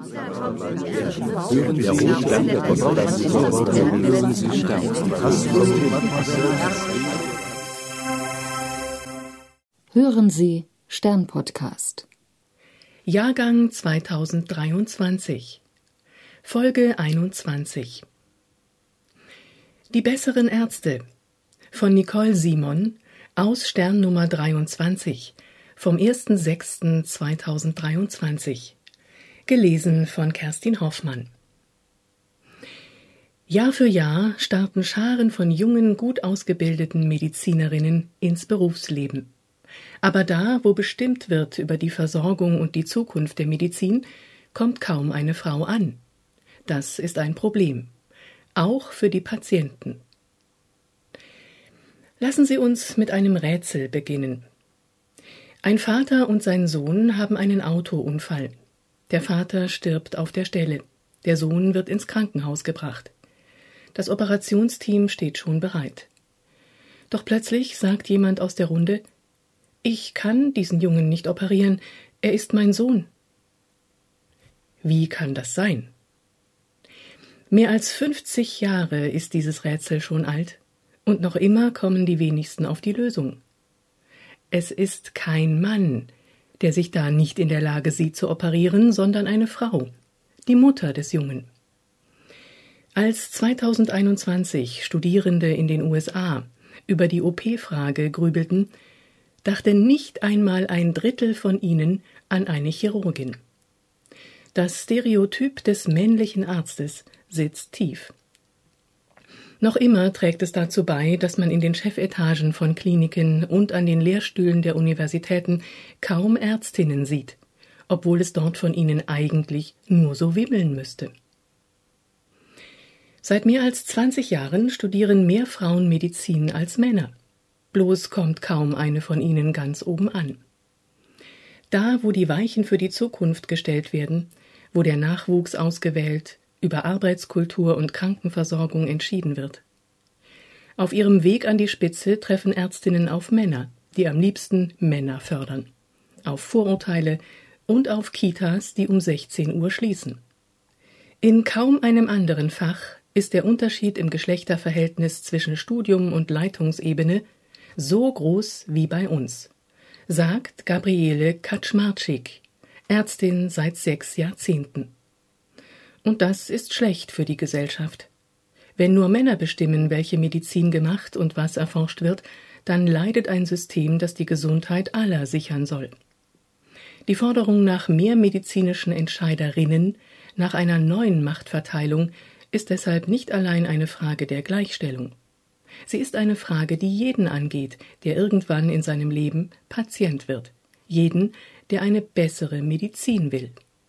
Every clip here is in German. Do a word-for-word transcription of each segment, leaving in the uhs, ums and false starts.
Hören Sie Stern-Podcast. Jahrgang zweitausenddreiundzwanzig. Folge einundzwanzig. Die besseren Ärzte von Nicole Simon aus Stern Nummer dreiundzwanzig vom erster sechster zweitausenddreiundzwanzig. Gelesen von Kerstin Hoffmann. Jahr für Jahr starten Scharen von jungen, gut ausgebildeten Medizinerinnen ins Berufsleben. Aber da, wo bestimmt wird über die Versorgung und die Zukunft der Medizin, kommt kaum eine Frau an. Das ist ein Problem, auch für die Patienten. Lassen Sie uns mit einem Rätsel beginnen. Ein Vater und sein Sohn haben einen Autounfall. Der Vater stirbt auf der Stelle. Der Sohn wird ins Krankenhaus gebracht. Das Operationsteam steht schon bereit. Doch plötzlich sagt jemand aus der Runde: Ich kann diesen Jungen nicht operieren, er ist mein Sohn. Wie kann das sein? Mehr als fünfzig Jahre ist dieses Rätsel schon alt, und noch immer kommen die wenigsten auf die Lösung. Es ist kein Mann, der sich da nicht in der Lage sieht zu operieren, sondern eine Frau, die Mutter des Jungen. Als zweitausendeinundzwanzig Studierende in den U S A über die O P-Frage grübelten, dachte nicht einmal ein Drittel von ihnen an eine Chirurgin. Das Stereotyp des männlichen Arztes sitzt tief. Noch immer trägt es dazu bei, dass man in den Chefetagen von Kliniken und an den Lehrstühlen der Universitäten kaum Ärztinnen sieht, obwohl es dort von ihnen eigentlich nur so wimmeln müsste. Seit mehr als zwanzig Jahren studieren mehr Frauen Medizin als Männer. Bloß kommt kaum eine von ihnen ganz oben an. Da, wo die Weichen für die Zukunft gestellt werden, wo der Nachwuchs ausgewählt, über Arbeitskultur und Krankenversorgung entschieden wird. Auf ihrem Weg an die Spitze treffen Ärztinnen auf Männer, die am liebsten Männer fördern, auf Vorurteile und auf Kitas, die um sechzehn Uhr schließen. In kaum einem anderen Fach ist der Unterschied im Geschlechterverhältnis zwischen Studium und Leitungsebene so groß wie bei uns, sagt Gabriele Kaczmarczyk, Ärztin seit sechs Jahrzehnten. Und das ist schlecht für die Gesellschaft. Wenn nur Männer bestimmen, welche Medizin gemacht und was erforscht wird, dann leidet ein System, das die Gesundheit aller sichern soll. Die Forderung nach mehr medizinischen Entscheiderinnen, nach einer neuen Machtverteilung, ist deshalb nicht allein eine Frage der Gleichstellung. Sie ist eine Frage, die jeden angeht, der irgendwann in seinem Leben Patient wird. Jeden, der eine bessere Medizin will.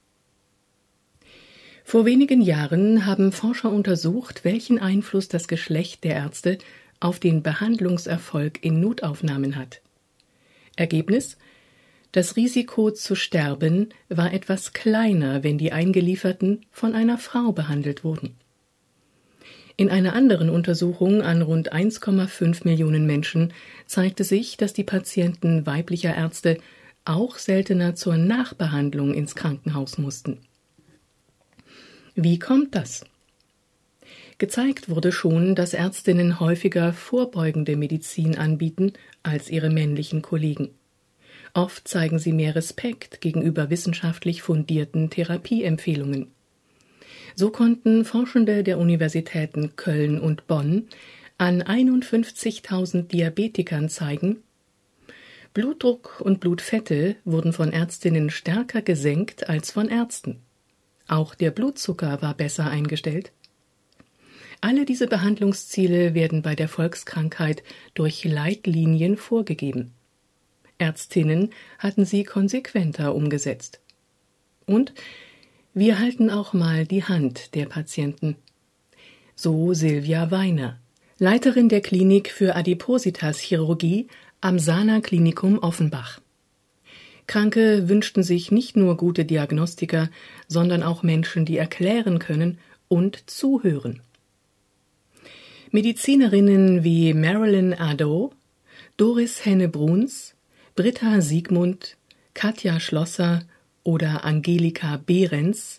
Vor wenigen Jahren haben Forscher untersucht, welchen Einfluss das Geschlecht der Ärzte auf den Behandlungserfolg in Notaufnahmen hat. Ergebnis: Das Risiko zu sterben war etwas kleiner, wenn die Eingelieferten von einer Frau behandelt wurden. In einer anderen Untersuchung an rund eins Komma fünf Millionen Menschen zeigte sich, dass die Patienten weiblicher Ärzte auch seltener zur Nachbehandlung ins Krankenhaus mussten. Wie kommt das? Gezeigt wurde schon, dass Ärztinnen häufiger vorbeugende Medizin anbieten als ihre männlichen Kollegen. Oft zeigen sie mehr Respekt gegenüber wissenschaftlich fundierten Therapieempfehlungen. So konnten Forschende der Universitäten Köln und Bonn an einundfünfzigtausend Diabetikern zeigen, Blutdruck und Blutfette wurden von Ärztinnen stärker gesenkt als von Ärzten. Auch der Blutzucker war besser eingestellt. Alle diese Behandlungsziele werden bei der Volkskrankheit durch Leitlinien vorgegeben. Ärztinnen hatten sie konsequenter umgesetzt. Und wir halten auch mal die Hand der Patienten. So Silvia Weiner, Leiterin der Klinik für Adipositas-Chirurgie am Sana Klinikum Offenbach. Kranke wünschten sich nicht nur gute Diagnostiker, sondern auch Menschen, die erklären können und zuhören. Medizinerinnen wie Marilyn Addo, Doris Henne-Bruns, Britta Siegmund, Katja Schlosser oder Angelika Behrens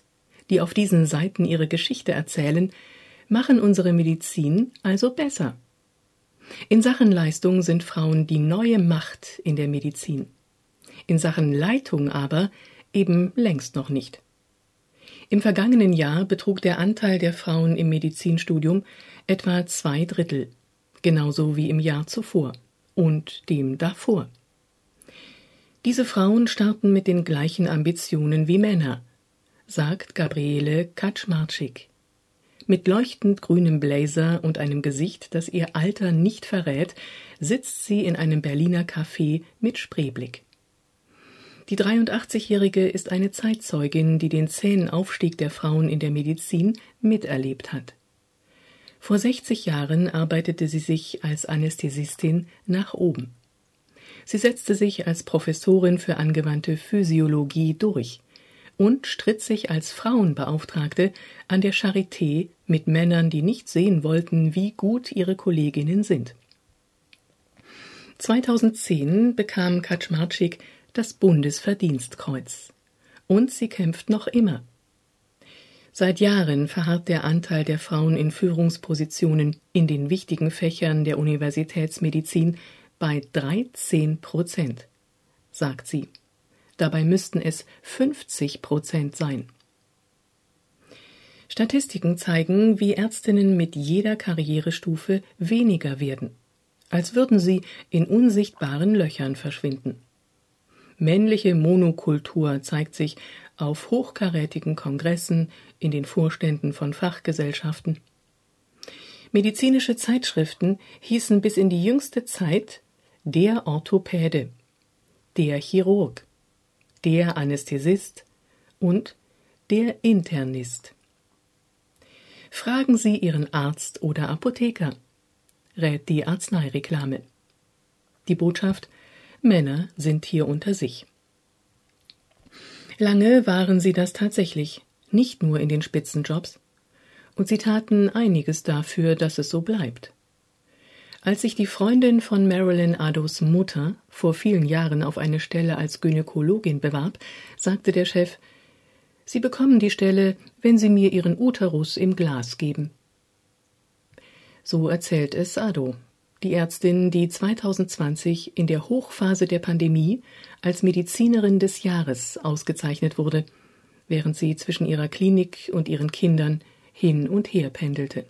die auf diesen Seiten ihre Geschichte erzählen, machen unsere Medizin also besser. In Sachen Leistung sind Frauen die neue Macht in der Medizin. In Sachen Leitung aber eben längst noch nicht. Im vergangenen Jahr betrug der Anteil der Frauen im Medizinstudium etwa zwei Drittel, genauso wie im Jahr zuvor und dem davor. Diese Frauen starten mit den gleichen Ambitionen wie Männer, sagt Gabriele Kaczmarczyk. Mit leuchtend grünem Blazer und einem Gesicht, das ihr Alter nicht verrät, sitzt sie in einem Berliner Café mit Spreeblick. Die dreiundachtzigjährige ist eine Zeitzeugin, die den zähen Aufstieg der Frauen in der Medizin miterlebt hat. Vor sechzig Jahren arbeitete sie sich als Anästhesistin nach oben. Sie setzte sich als Professorin für angewandte Physiologie durch und stritt sich als Frauenbeauftragte an der Charité mit Männern, die nicht sehen wollten, wie gut ihre Kolleginnen sind. zweitausendzehn bekam Kaczmarczyk das Bundesverdienstkreuz. Und sie kämpft noch immer. Seit Jahren verharrt der Anteil der Frauen in Führungspositionen in den wichtigen Fächern der Universitätsmedizin bei dreizehn Prozent, sagt sie. Dabei müssten es fünfzig Prozent sein. Statistiken zeigen, wie Ärztinnen mit jeder Karrierestufe weniger werden, als würden sie in unsichtbaren Löchern verschwinden. Männliche Monokultur zeigt sich auf hochkarätigen Kongressen, in den Vorständen von Fachgesellschaften. Medizinische Zeitschriften hießen bis in die jüngste Zeit der Orthopäde, der Chirurg, der Anästhesist und der Internist. Fragen Sie Ihren Arzt oder Apotheker, rät die Arzneireklame. Die Botschaft: Männer sind hier unter sich. Lange waren sie das tatsächlich, nicht nur in den Spitzenjobs, und sie taten einiges dafür, dass es so bleibt. Als sich die Freundin von Marilyn Addos Mutter vor vielen Jahren auf eine Stelle als Gynäkologin bewarb, sagte der Chef: »Sie bekommen die Stelle, wenn Sie mir Ihren Uterus im Glas geben.« So erzählt es Addo, die Ärztin, die zweitausendzwanzig in der Hochphase der Pandemie als Medizinerin des Jahres ausgezeichnet wurde, während sie zwischen ihrer Klinik und ihren Kindern hin und her pendelte.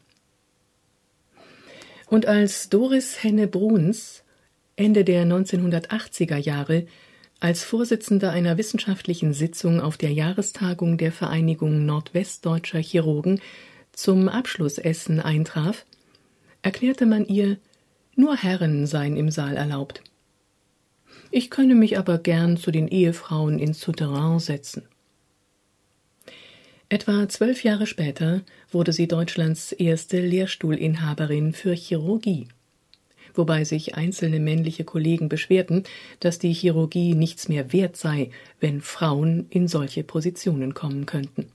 Und als Doris Henne-Bruns Ende der neunzehnhundertachtziger Jahre als Vorsitzende einer wissenschaftlichen Sitzung auf der Jahrestagung der Vereinigung Nordwestdeutscher Chirurgen zum Abschlussessen eintraf, erklärte man ihr, nur Herren seien im Saal erlaubt. Ich könne mich aber gern zu den Ehefrauen ins Souterrain setzen. Etwa zwölf Jahre später wurde sie Deutschlands erste Lehrstuhlinhaberin für Chirurgie, wobei sich einzelne männliche Kollegen beschwerten, dass die Chirurgie nichts mehr wert sei, wenn Frauen in solche Positionen kommen könnten.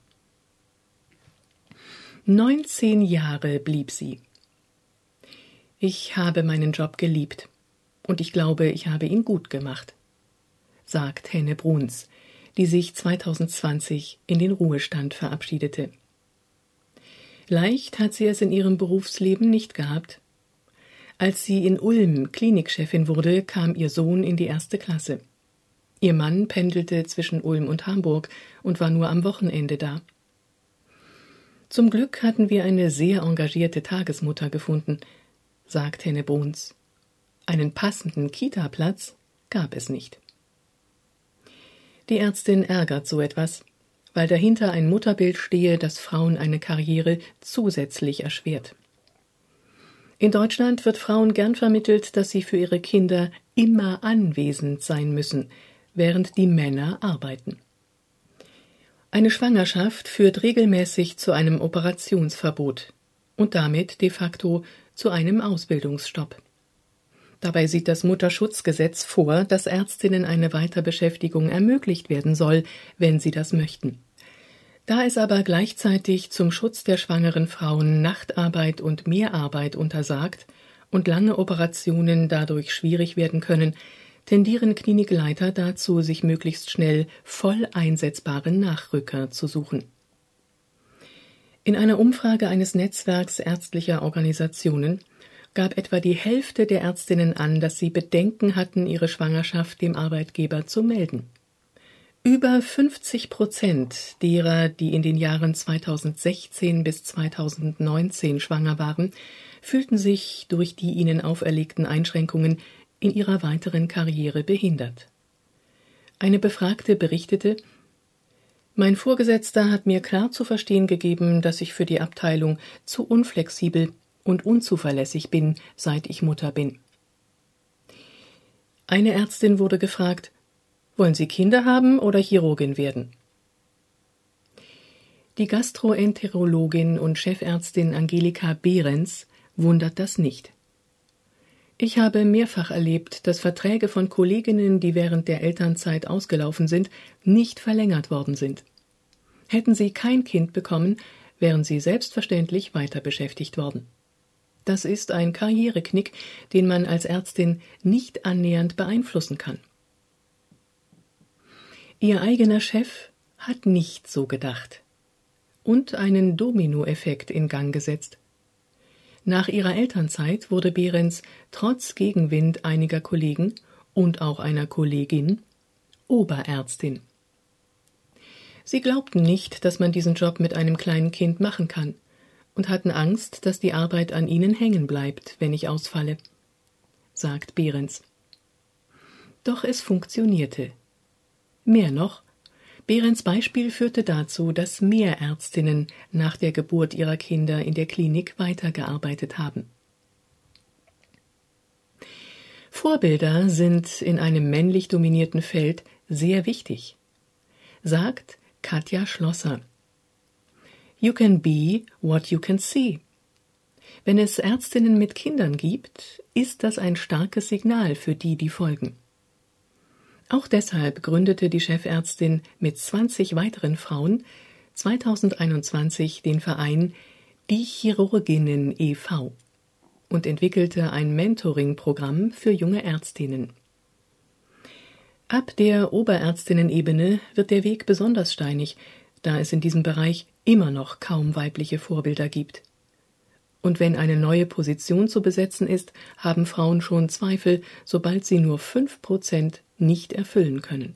Neunzehn Jahre blieb sie. Ich habe meinen Job geliebt und ich glaube, ich habe ihn gut gemacht, sagt Henne-Bruns, die sich zweitausendzwanzig in den Ruhestand verabschiedete. Leicht hat sie es in ihrem Berufsleben nicht gehabt. Als sie in Ulm Klinikchefin wurde, kam ihr Sohn in die erste Klasse. Ihr Mann pendelte zwischen Ulm und Hamburg und war nur am Wochenende da. Zum Glück hatten wir eine sehr engagierte Tagesmutter gefunden, sagt Henne-Bruns. Einen passenden Kita-Platz gab es nicht. Die Ärztin ärgert so etwas, weil dahinter ein Mutterbild stehe, das Frauen eine Karriere zusätzlich erschwert. In Deutschland wird Frauen gern vermittelt, dass sie für ihre Kinder immer anwesend sein müssen, während die Männer arbeiten. Eine Schwangerschaft führt regelmäßig zu einem Operationsverbot und damit de facto zu einem Ausbildungsstopp. Dabei sieht das Mutterschutzgesetz vor, dass Ärztinnen eine Weiterbeschäftigung ermöglicht werden soll, wenn sie das möchten. Da es aber gleichzeitig zum Schutz der schwangeren Frauen Nachtarbeit und Mehrarbeit untersagt und lange Operationen dadurch schwierig werden können, tendieren Klinikleiter dazu, sich möglichst schnell voll einsetzbare Nachrücker zu suchen. In einer Umfrage eines Netzwerks ärztlicher Organisationen gab etwa die Hälfte der Ärztinnen an, dass sie Bedenken hatten, ihre Schwangerschaft dem Arbeitgeber zu melden. Über fünfzig Prozent derer, die in den Jahren zweitausendsechzehn bis zweitausendneunzehn schwanger waren, fühlten sich durch die ihnen auferlegten Einschränkungen in ihrer weiteren Karriere behindert. Eine Befragte berichtete: Mein Vorgesetzter hat mir klar zu verstehen gegeben, dass ich für die Abteilung zu unflexibel und unzuverlässig bin, seit ich Mutter bin. Eine Ärztin wurde gefragt: Wollen Sie Kinder haben oder Chirurgin werden? Die Gastroenterologin und Chefärztin Angelika Behrens wundert das nicht. Ich habe mehrfach erlebt, dass Verträge von Kolleginnen, die während der Elternzeit ausgelaufen sind, nicht verlängert worden sind. Hätten sie kein Kind bekommen, wären sie selbstverständlich weiter beschäftigt worden. Das ist ein Karriereknick, den man als Ärztin nicht annähernd beeinflussen kann. Ihr eigener Chef hat nicht so gedacht und einen Dominoeffekt in Gang gesetzt. Nach ihrer Elternzeit wurde Behrens trotz Gegenwind einiger Kollegen und auch einer Kollegin Oberärztin. Sie glaubten nicht, dass man diesen Job mit einem kleinen Kind machen kann und hatten Angst, dass die Arbeit an ihnen hängen bleibt, wenn ich ausfalle, sagt Behrens. Doch es funktionierte. Mehr noch, Behrens Beispiel führte dazu, dass mehr Ärztinnen nach der Geburt ihrer Kinder in der Klinik weitergearbeitet haben. Vorbilder sind in einem männlich dominierten Feld sehr wichtig, sagt Katja Schlosser. You can be what you can see. Wenn es Ärztinnen mit Kindern gibt, ist das ein starkes Signal für die, die folgen. Auch deshalb gründete die Chefärztin mit zwanzig weiteren Frauen zweitausendeinundzwanzig den Verein Die Chirurginnen e V und entwickelte ein Mentoring-Programm für junge Ärztinnen. Ab der Oberärztinnen-Ebene wird der Weg besonders steinig, da es in diesem Bereich immer noch kaum weibliche Vorbilder gibt. Und wenn eine neue Position zu besetzen ist, haben Frauen schon Zweifel, sobald sie nur fünf Prozent nicht erfüllen können.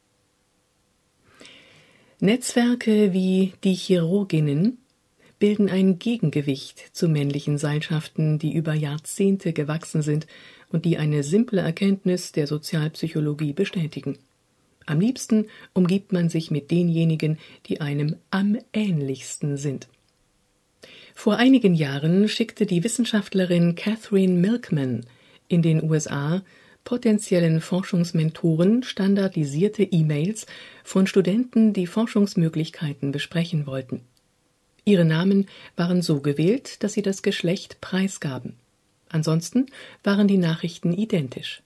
Netzwerke wie die Chirurginnen bilden ein Gegengewicht zu männlichen Seilschaften, die über Jahrzehnte gewachsen sind und die eine simple Erkenntnis der Sozialpsychologie bestätigen. Am liebsten umgibt man sich mit denjenigen, die einem am ähnlichsten sind. Vor einigen Jahren schickte die Wissenschaftlerin Catherine Milkman in den U S A potenziellen Forschungsmentoren standardisierte E-Mails von Studenten, die Forschungsmöglichkeiten besprechen wollten. Ihre Namen waren so gewählt, dass sie das Geschlecht preisgaben. Ansonsten waren die Nachrichten identisch.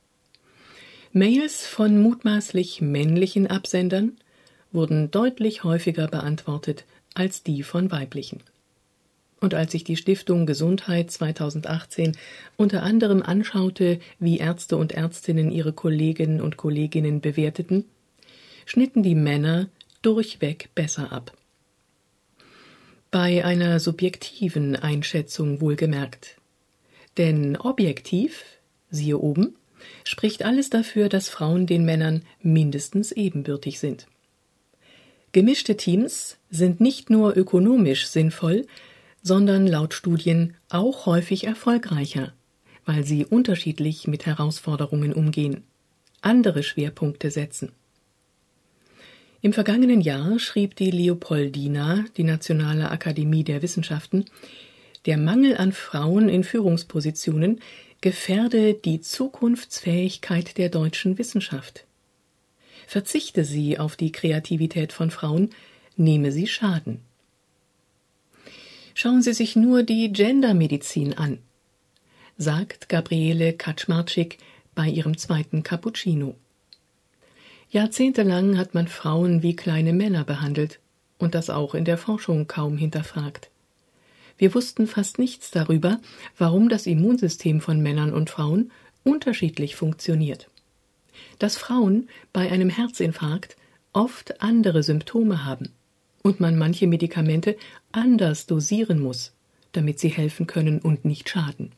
Mails von mutmaßlich männlichen Absendern wurden deutlich häufiger beantwortet als die von weiblichen. Und als sich die Stiftung Gesundheit zweitausendachtzehn unter anderem anschaute, wie Ärzte und Ärztinnen ihre Kolleginnen und Kolleginnen bewerteten, schnitten die Männer durchweg besser ab. Bei einer subjektiven Einschätzung wohlgemerkt. Denn objektiv, siehe oben, spricht alles dafür, dass Frauen den Männern mindestens ebenbürtig sind. Gemischte Teams sind nicht nur ökonomisch sinnvoll, sondern laut Studien auch häufig erfolgreicher, weil sie unterschiedlich mit Herausforderungen umgehen, andere Schwerpunkte setzen. Im vergangenen Jahr schrieb die Leopoldina, die Nationale Akademie der Wissenschaften, der Mangel an Frauen in Führungspositionen gefährde die Zukunftsfähigkeit der deutschen Wissenschaft. Verzichte sie auf die Kreativität von Frauen, nehme sie Schaden. Schauen Sie sich nur die Gendermedizin an, sagt Gabriele Kaczmarczyk bei ihrem zweiten Cappuccino. Jahrzehntelang hat man Frauen wie kleine Männer behandelt und das auch in der Forschung kaum hinterfragt. Wir wussten fast nichts darüber, warum das Immunsystem von Männern und Frauen unterschiedlich funktioniert. Dass Frauen bei einem Herzinfarkt oft andere Symptome haben und man manche Medikamente anders dosieren muss, damit sie helfen können und nicht schaden.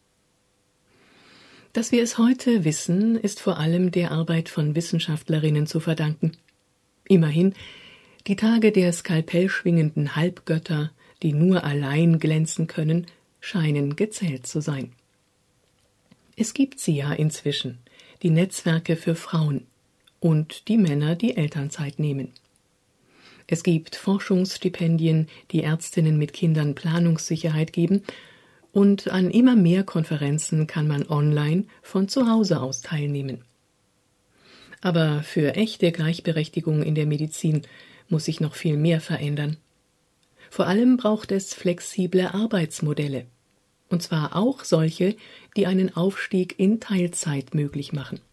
Dass wir es heute wissen, ist vor allem der Arbeit von Wissenschaftlerinnen zu verdanken. Immerhin, die Tage der skalpellschwingenden Halbgötter, die nur allein glänzen können, scheinen gezählt zu sein. Es gibt sie ja inzwischen, die Netzwerke für Frauen und die Männer, die Elternzeit nehmen. Es gibt Forschungsstipendien, die Ärztinnen mit Kindern Planungssicherheit geben, und an immer mehr Konferenzen kann man online von zu Hause aus teilnehmen. Aber für echte Gleichberechtigung in der Medizin muss sich noch viel mehr verändern. Vor allem braucht es flexible Arbeitsmodelle, und zwar auch solche, die einen Aufstieg in Teilzeit möglich machen.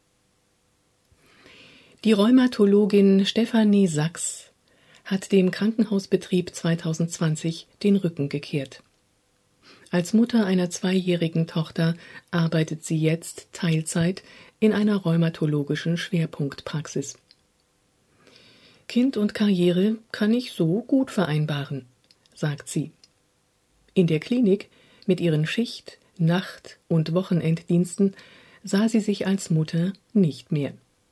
Die Rheumatologin Stefanie Sachs hat dem Krankenhausbetrieb zweitausendzwanzig den Rücken gekehrt. Als Mutter einer zweijährigen Tochter arbeitet sie jetzt Teilzeit in einer rheumatologischen Schwerpunktpraxis. Kind und Karriere kann ich so gut vereinbaren, sagt sie. In der Klinik mit ihren Schicht-, Nacht- und Wochenenddiensten sah sie sich als Mutter nicht mehr.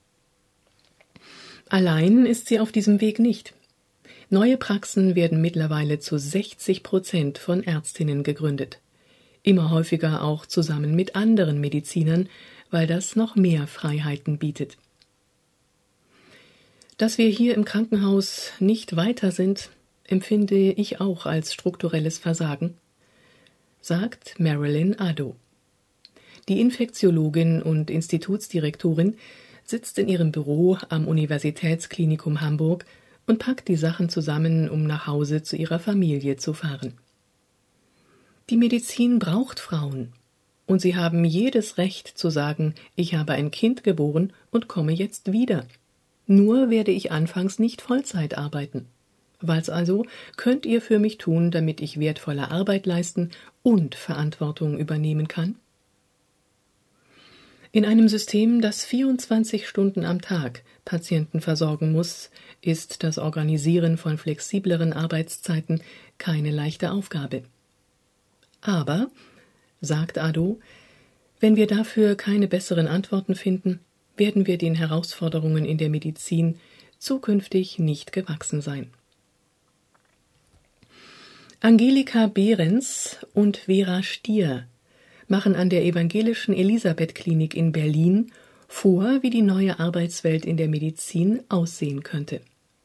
Allein ist sie auf diesem Weg nicht. Neue Praxen werden mittlerweile zu sechzig Prozent von Ärztinnen gegründet. Immer häufiger auch zusammen mit anderen Medizinern, weil das noch mehr Freiheiten bietet. Dass wir hier im Krankenhaus nicht weiter sind, empfinde ich auch als strukturelles Versagen, sagt Marilyn Addo. Die Infektiologin und Institutsdirektorin sitzt in ihrem Büro am Universitätsklinikum Hamburg und packt die Sachen zusammen, um nach Hause zu ihrer Familie zu fahren. Die Medizin braucht Frauen, und sie haben jedes Recht zu sagen, ich habe ein Kind geboren und komme jetzt wieder. Nur werde ich anfangs nicht Vollzeit arbeiten. Was also könnt ihr für mich tun, damit ich wertvolle Arbeit leisten und Verantwortung übernehmen kann? In einem System, das vierundzwanzig Stunden am Tag Patienten versorgen muss, ist das Organisieren von flexibleren Arbeitszeiten keine leichte Aufgabe. Aber, sagt Addo, wenn wir dafür keine besseren Antworten finden, werden wir den Herausforderungen in der Medizin zukünftig nicht gewachsen sein. Angelika Behrens und Vera Stier machen an der Evangelischen Elisabeth-Klinik in Berlin vor, wie die neue Arbeitswelt in der Medizin aussehen könnte.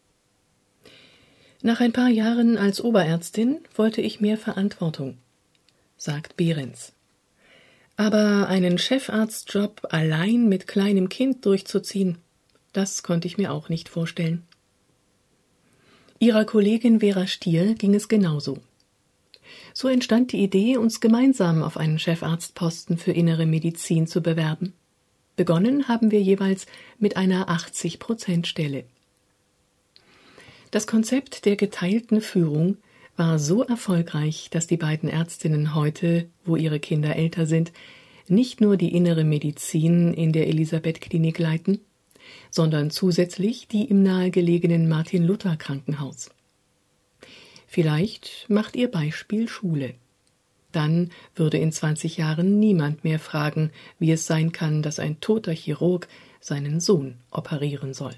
Nach ein paar Jahren als Oberärztin wollte ich mehr Verantwortung, sagt Behrens. Aber einen Chefarztjob allein mit kleinem Kind durchzuziehen, das konnte ich mir auch nicht vorstellen. Ihrer Kollegin Vera Stier ging es genauso. So entstand die Idee, uns gemeinsam auf einen Chefarztposten für Innere Medizin zu bewerben. Begonnen haben wir jeweils mit einer achtzig Prozent Stelle. Das Konzept der geteilten Führung war so erfolgreich, dass die beiden Ärztinnen heute, wo ihre Kinder älter sind, nicht nur die Innere Medizin in der Elisabeth-Klinik leiten, sondern zusätzlich die im nahegelegenen Martin-Luther-Krankenhaus. Vielleicht macht ihr Beispiel Schule. Dann würde in zwanzig Jahren niemand mehr fragen, wie es sein kann, dass ein toter Chirurg seinen Sohn operieren soll.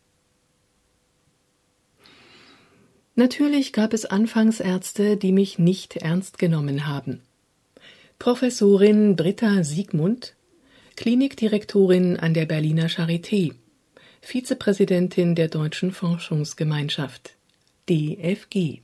Natürlich gab es anfangs Ärzte, die mich nicht ernst genommen haben. Professorin Britta Siegmund, Klinikdirektorin an der Berliner Charité, Vizepräsidentin der Deutschen Forschungsgemeinschaft, D F G.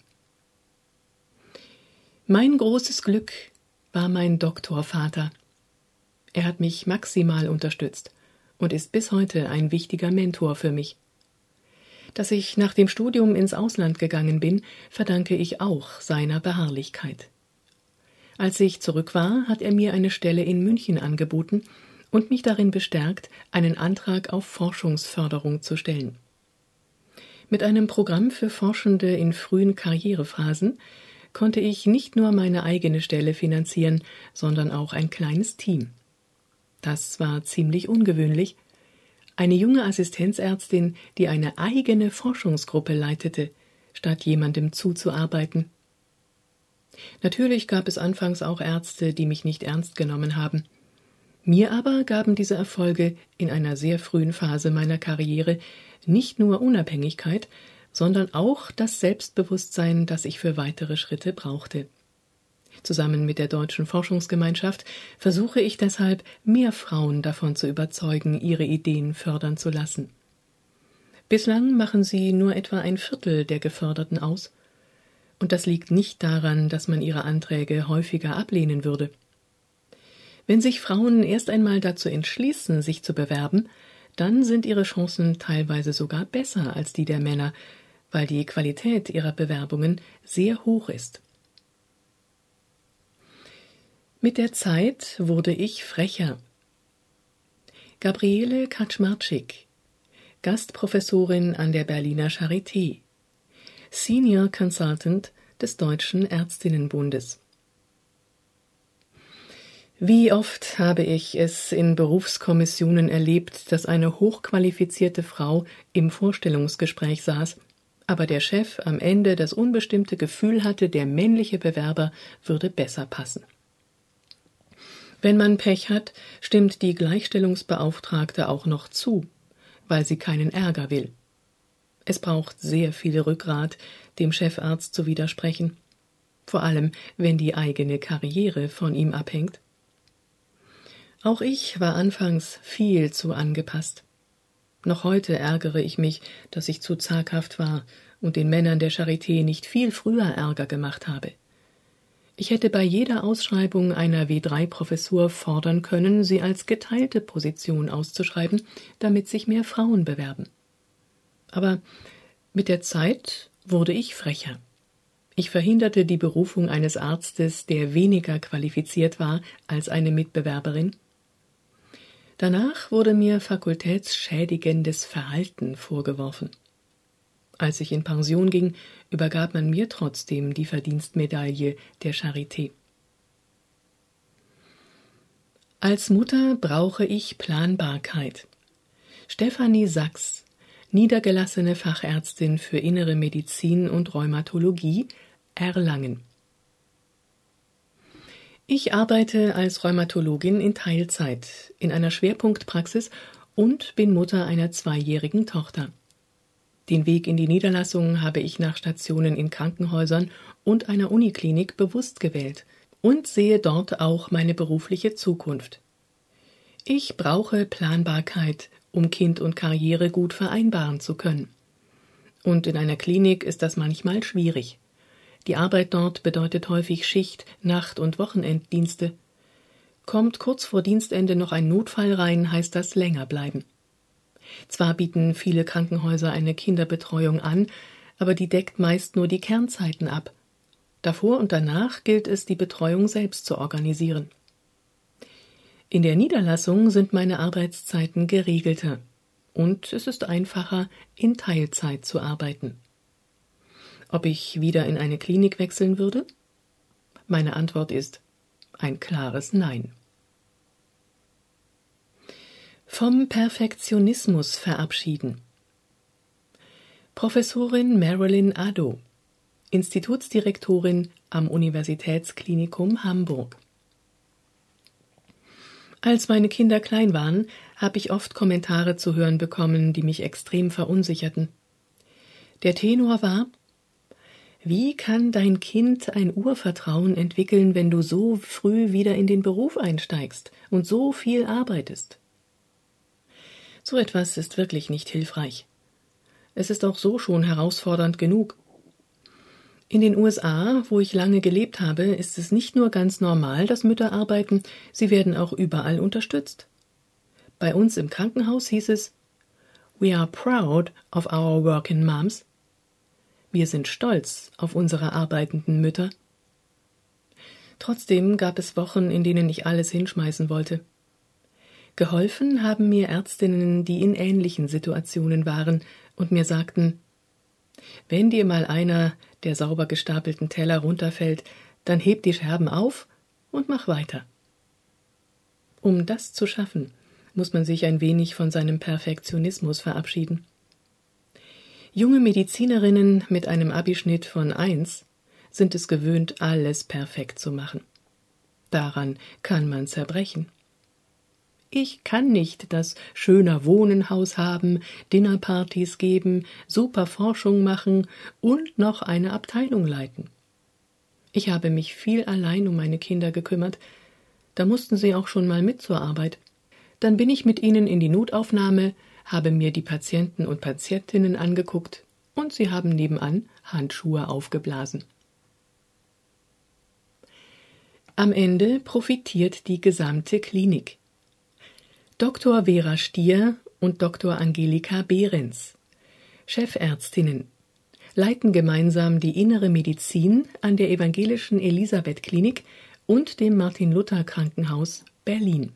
Mein großes Glück war mein Doktorvater. Er hat mich maximal unterstützt und ist bis heute ein wichtiger Mentor für mich. Dass ich nach dem Studium ins Ausland gegangen bin, verdanke ich auch seiner Beharrlichkeit. Als ich zurück war, hat er mir eine Stelle in München angeboten und mich darin bestärkt, einen Antrag auf Forschungsförderung zu stellen. Mit einem Programm für Forschende in frühen Karrierephasen konnte ich nicht nur meine eigene Stelle finanzieren, sondern auch ein kleines Team. Das war ziemlich ungewöhnlich. Eine junge Assistenzärztin, die eine eigene Forschungsgruppe leitete, statt jemandem zuzuarbeiten. Natürlich gab es anfangs auch Ärzte, die mich nicht ernst genommen haben. Mir aber gaben diese Erfolge in einer sehr frühen Phase meiner Karriere nicht nur Unabhängigkeit, sondern auch das Selbstbewusstsein, das ich für weitere Schritte brauchte. Zusammen mit der Deutschen Forschungsgemeinschaft versuche ich deshalb, mehr Frauen davon zu überzeugen, ihre Ideen fördern zu lassen. Bislang machen sie nur etwa ein Viertel der Geförderten aus. Und das liegt nicht daran, dass man ihre Anträge häufiger ablehnen würde. Wenn sich Frauen erst einmal dazu entschließen, sich zu bewerben, dann sind ihre Chancen teilweise sogar besser als die der Männer, weil die Qualität ihrer Bewerbungen sehr hoch ist. Mit der Zeit wurde ich frecher. Gabriele Kaczmarczyk, Gastprofessorin an der Berliner Charité, Senior Consultant des Deutschen Ärztinnenbundes. Wie oft habe ich es in Berufskommissionen erlebt, dass eine hochqualifizierte Frau im Vorstellungsgespräch saß, aber der Chef am Ende das unbestimmte Gefühl hatte, der männliche Bewerber würde besser passen. Wenn man Pech hat, stimmt die Gleichstellungsbeauftragte auch noch zu, weil sie keinen Ärger will. Es braucht sehr viel Rückgrat, dem Chefarzt zu widersprechen, vor allem wenn die eigene Karriere von ihm abhängt. Auch ich war anfangs viel zu angepasst. Noch heute ärgere ich mich, dass ich zu zaghaft war und den Männern der Charité nicht viel früher Ärger gemacht habe. Ich hätte bei jeder Ausschreibung einer W drei Professur fordern können, sie als geteilte Position auszuschreiben, damit sich mehr Frauen bewerben. Aber mit der Zeit wurde ich frecher. Ich verhinderte die Berufung eines Arztes, der weniger qualifiziert war als eine Mitbewerberin. Danach wurde mir fakultätsschädigendes Verhalten vorgeworfen. Als ich in Pension ging, übergab man mir trotzdem die Verdienstmedaille der Charité. Als Mutter brauche ich Planbarkeit. Stefanie Sachs, niedergelassene Fachärztin für Innere Medizin und Rheumatologie, Erlangen. Ich arbeite als Rheumatologin in Teilzeit in einer Schwerpunktpraxis und bin Mutter einer zweijährigen Tochter. Den Weg in die Niederlassung habe ich nach Stationen in Krankenhäusern und einer Uniklinik bewusst gewählt und sehe dort auch meine berufliche Zukunft. Ich brauche Planbarkeit, um Kind und Karriere gut vereinbaren zu können. Und in einer Klinik ist das manchmal schwierig. Die Arbeit dort bedeutet häufig Schicht-, Nacht- und Wochenenddienste. Kommt kurz vor Dienstende noch ein Notfall rein, heißt das länger bleiben. Zwar bieten viele Krankenhäuser eine Kinderbetreuung an, aber die deckt meist nur die Kernzeiten ab. Davor und danach gilt es, die Betreuung selbst zu organisieren. In der Niederlassung sind meine Arbeitszeiten geregelter und es ist einfacher, in Teilzeit zu arbeiten. Ob ich wieder in eine Klinik wechseln würde? Meine Antwort ist ein klares Nein. Vom Perfektionismus verabschieden. Professorin Marilyn Addo, Institutsdirektorin am Universitätsklinikum Hamburg. Als meine Kinder klein waren, habe ich oft Kommentare zu hören bekommen, die mich extrem verunsicherten. Der Tenor war: Wie kann dein Kind ein Urvertrauen entwickeln, wenn du so früh wieder in den Beruf einsteigst und so viel arbeitest? So etwas ist wirklich nicht hilfreich. Es ist auch so schon herausfordernd genug. In den U S A, wo ich lange gelebt habe, ist es nicht nur ganz normal, dass Mütter arbeiten, sie werden auch überall unterstützt. Bei uns im Krankenhaus hieß es: We are proud of our working moms. Wir sind stolz auf unsere arbeitenden Mütter. Trotzdem gab es Wochen, in denen ich alles hinschmeißen wollte. Geholfen haben mir Ärztinnen, die in ähnlichen Situationen waren und mir sagten: Wenn dir mal einer der sauber gestapelten Teller runterfällt, dann heb die Scherben auf und mach weiter. Um das zu schaffen, muss man sich ein wenig von seinem Perfektionismus verabschieden. Junge Medizinerinnen mit einem Abischnitt von eins sind es gewöhnt, alles perfekt zu machen. Daran kann man zerbrechen. Ich kann nicht das schöner Wohnenhaus haben, Dinnerpartys geben, super Forschung machen und noch eine Abteilung leiten. Ich habe mich viel allein um meine Kinder gekümmert. Da mussten sie auch schon mal mit zur Arbeit. Dann bin ich mit ihnen in die Notaufnahme, habe mir die Patienten und Patientinnen angeguckt und sie haben nebenan Handschuhe aufgeblasen. Am Ende profitiert die gesamte Klinik. Doktor Vera Stier und Doktor Angelika Behrens, Chefärztinnen, leiten gemeinsam die Innere Medizin an der Evangelischen Elisabeth-Klinik und dem Martin-Luther-Krankenhaus Berlin.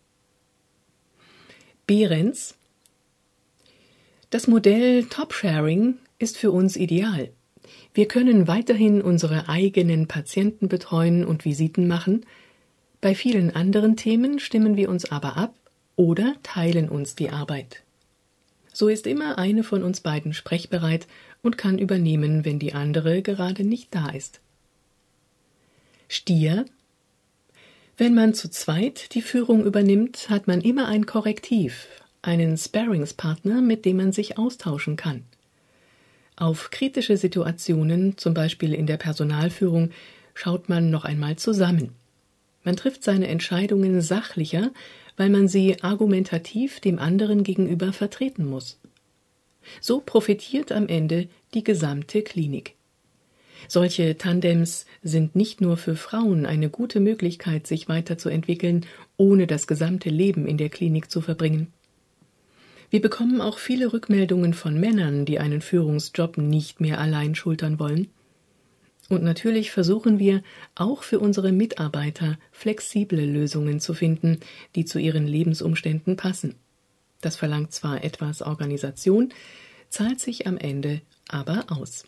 Behrens: Das Modell Top-Sharing ist für uns ideal. Wir können weiterhin unsere eigenen Patienten betreuen und Visiten machen. Bei vielen anderen Themen stimmen wir uns aber ab oder teilen uns die Arbeit. So ist immer eine von uns beiden sprechbereit und kann übernehmen, wenn die andere gerade nicht da ist. Stier: Wenn man zu zweit die Führung übernimmt, hat man immer ein Korrektiv, einen Sparringspartner, mit dem man sich austauschen kann. Auf kritische Situationen, zum Beispiel in der Personalführung, schaut man noch einmal zusammen. Man trifft seine Entscheidungen sachlicher, weil man sie argumentativ dem anderen gegenüber vertreten muss. So profitiert am Ende die gesamte Klinik. Solche Tandems sind nicht nur für Frauen eine gute Möglichkeit, sich weiterzuentwickeln, ohne das gesamte Leben in der Klinik zu verbringen. Wir bekommen auch viele Rückmeldungen von Männern, die einen Führungsjob nicht mehr allein schultern wollen. Und natürlich versuchen wir, auch für unsere Mitarbeiter flexible Lösungen zu finden, die zu ihren Lebensumständen passen. Das verlangt zwar etwas Organisation, zahlt sich am Ende aber aus.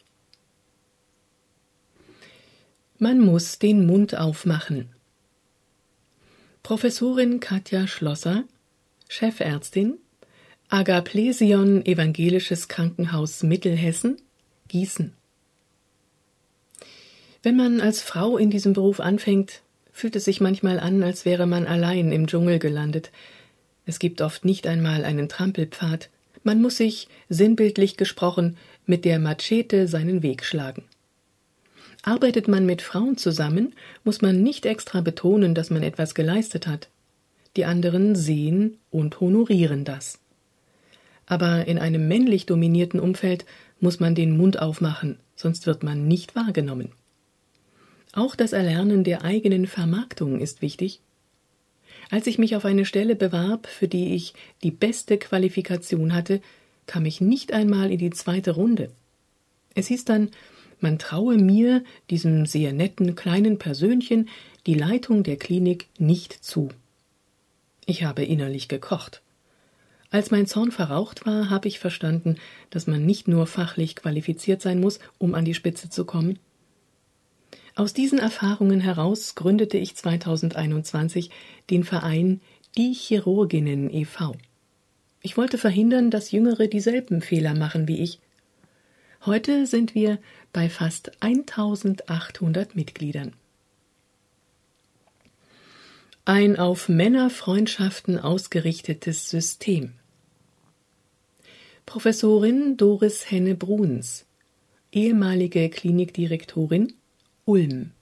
Man muss den Mund aufmachen. Professorin Katja Schlosser, Chefärztin, Agaplesion Evangelisches Krankenhaus Mittelhessen, Gießen. Wenn man als Frau in diesem Beruf anfängt, fühlt es sich manchmal an, als wäre man allein im Dschungel gelandet. Es gibt oft nicht einmal einen Trampelpfad. Man muss sich, sinnbildlich gesprochen, mit der Machete seinen Weg schlagen. Arbeitet man mit Frauen zusammen, muss man nicht extra betonen, dass man etwas geleistet hat. Die anderen sehen und honorieren das. Aber in einem männlich dominierten Umfeld muss man den Mund aufmachen, sonst wird man nicht wahrgenommen. Auch das Erlernen der eigenen Vermarktung ist wichtig. Als ich mich auf eine Stelle bewarb, für die ich die beste Qualifikation hatte, kam ich nicht einmal in die zweite Runde. Es hieß dann, man traue mir, diesem sehr netten kleinen Persönchen, die Leitung der Klinik nicht zu. Ich habe innerlich gekocht. Als mein Zorn verraucht war, habe ich verstanden, dass man nicht nur fachlich qualifiziert sein muss, um an die Spitze zu kommen. Aus diesen Erfahrungen heraus gründete ich zweitausendeinundzwanzig den Verein Die Chirurginnen e V Ich wollte verhindern, dass Jüngere dieselben Fehler machen wie ich. Heute sind wir bei fast eintausendachthundert Mitgliedern. Ein auf Männerfreundschaften ausgerichtetes System. Professorin Doris Henne-Bruns, ehemalige Klinikdirektorin, Ulm.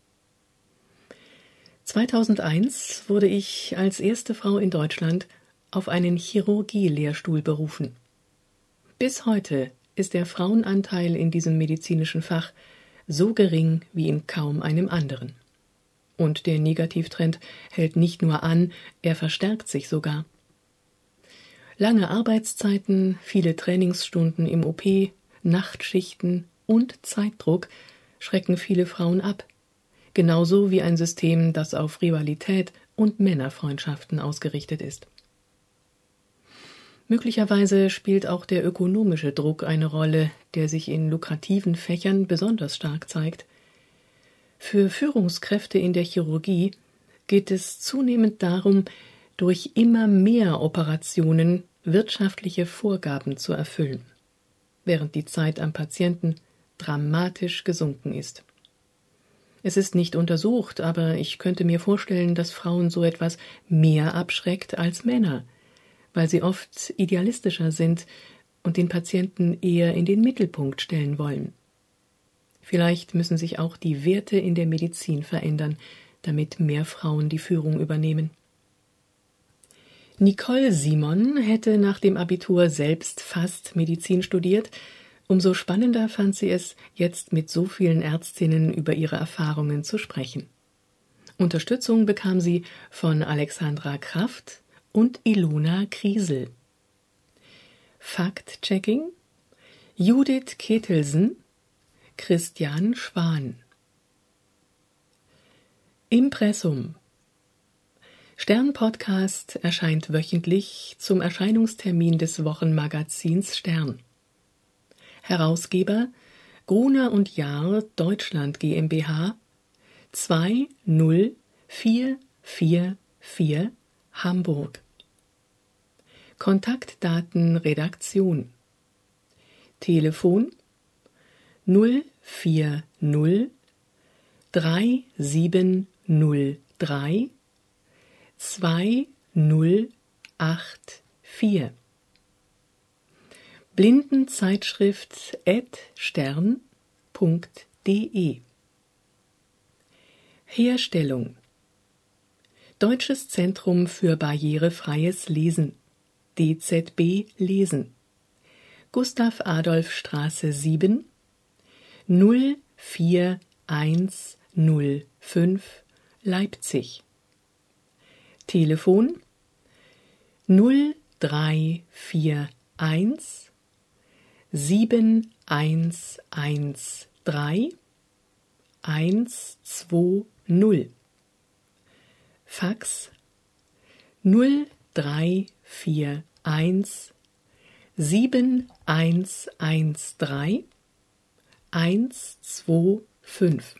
zweitausendeins wurde ich als erste Frau in Deutschland auf einen Chirurgie-Lehrstuhl berufen. Bis heute ist der Frauenanteil in diesem medizinischen Fach so gering wie in kaum einem anderen. Und der Negativtrend hält nicht nur an, er verstärkt sich sogar. Lange Arbeitszeiten, viele Trainingsstunden im O P, Nachtschichten und Zeitdruck schrecken viele Frauen ab. Genauso wie ein System, das auf Rivalität und Männerfreundschaften ausgerichtet ist. Möglicherweise spielt auch der ökonomische Druck eine Rolle, der sich in lukrativen Fächern besonders stark zeigt. Für Führungskräfte in der Chirurgie geht es zunehmend darum, durch immer mehr Operationen wirtschaftliche Vorgaben zu erfüllen. während die Zeit am Patienten dramatisch gesunken ist. Es ist nicht untersucht, aber ich könnte mir vorstellen, dass Frauen so etwas mehr abschreckt als Männer, weil sie oft idealistischer sind und den Patienten eher in den Mittelpunkt stellen wollen. Vielleicht müssen sich auch die Werte in der Medizin verändern, damit mehr Frauen die Führung übernehmen. Nicole Simon hätte nach dem Abitur selbst fast Medizin studiert. Umso spannender fand sie es, jetzt mit so vielen Ärztinnen über ihre Erfahrungen zu sprechen. Unterstützung bekam sie von Alexandra Kraft und Ilona Kriesel. Fact-Checking: Judith Ketelsen, Christian Schwan. Impressum: Stern-Podcast erscheint wöchentlich zum Erscheinungstermin des Wochenmagazins Stern. Herausgeber Gruner und Jahr Deutschland GmbH zwei null vier vier vier Hamburg. Kontaktdaten Redaktion: Telefon null vier null drei sieben null drei zwei null acht vier. Blindenzeitschrift at stern punkt de. Herstellung: Deutsches Zentrum für barrierefreies Lesen, D Z B Lesen, Gustav-Adolf-Straße sieben, null vier eins null fünf, Leipzig. Telefon null drei vier eins sieben eins eins drei eins zwei null. Fax null drei vier eins sieben eins eins drei eins zwei fünf.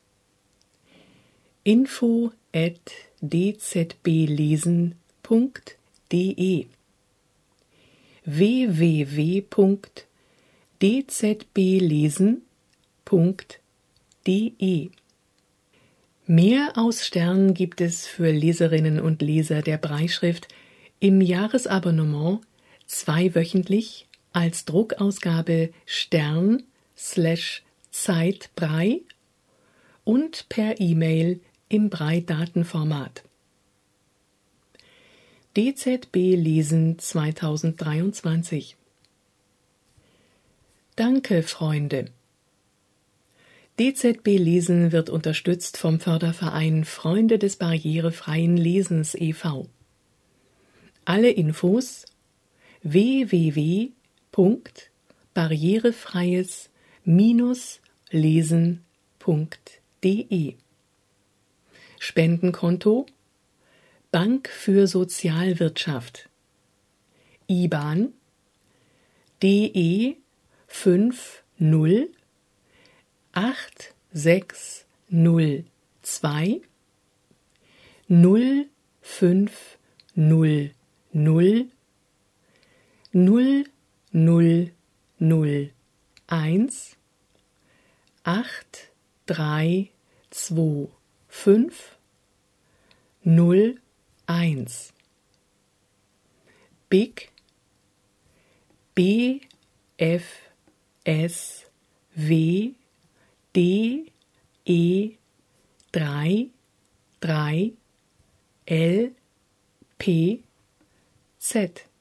Info at d z b lesen punkt de w w w punkt d z b lesen punkt de. Mehr aus Stern gibt es für Leserinnen und Leser der Brailleschrift im Jahresabonnement zweiwöchentlich als Druckausgabe Stern slash Zeitbrei und per E-Mail im Braille-Datenformat. D Z B Lesen zweitausenddreiundzwanzig. Danke, Freunde! D Z B Lesen wird unterstützt vom Förderverein Freunde des barrierefreien Lesens e V Alle Infos w w w punkt barrierefreies lesen punkt de. Spendenkonto Bank für Sozialwirtschaft I B A N D E fünf null acht sechs null zwei null fünf null null null null null eins acht drei zwei fünf null eins. Big B F S W D E drei drei L P Z